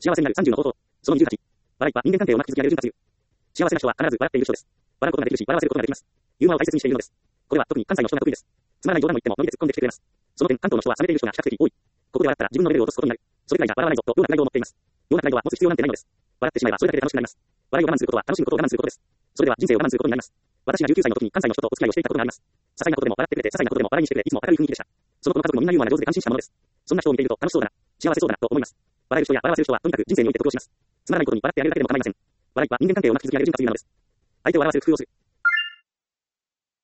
幸せになる30の方法。その28。笑いは人間関係をうまく築き上げる潤滑油。幸せな人は必ず笑っている人です。笑うことができるし、笑わせることができます。ユーモアを大切にしているのです。これは特に関西の人が得意です。つまらない冗談を言っても伸びて突っ込んできてくれます。その点、関東の人は冷めている人が比較的多い。ここで笑ったら自分のレベルを落とすことになる。それくらいじゃ笑わないぞとようなプライドを持っています。ようなプライドは持つ必要なんてないのです。笑ってしまえばそれだけで楽しくなります。笑いを我慢することは楽しむことを我慢することです。それでは人生を我慢することになります。私が19歳の時に関西の人とお付き合いをしていたことがあります。些細なことでも笑ってくれて、些細なことでも笑いにしてくれ、いつも明るい雰囲気でした。その子の家族もみんなユーモアが上手で感心したものです。そんな人を見ていると楽しそうだな、幸せそうだなと思います。笑える人や笑わせる人はとにかく人生において得をします。つまらないことに笑ってあげるだけでも構いません。笑いは人間関係をうまく築き上げる潤滑油なのです。相手を笑わせる工夫をする。